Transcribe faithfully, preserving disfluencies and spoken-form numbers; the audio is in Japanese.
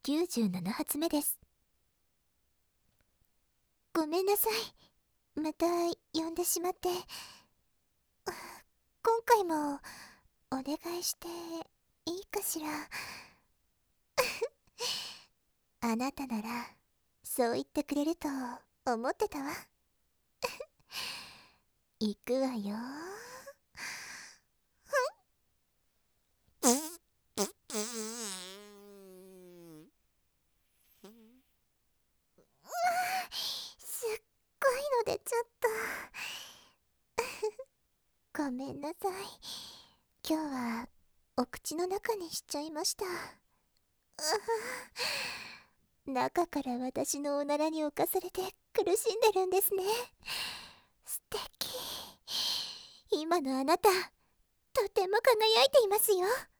きゅうじゅうなな発目です。ごめんなさい、また呼んでしまって。今回もお願いしていいかしら。あなたならそう言ってくれると思ってたわ。行くわよ。すっごいの出ちゃった。ごめんなさい。今日はお口の中にしちゃいました。中から私のおならに侵されて苦しんでるんですね。素敵。今のあなた、とても輝いていますよ。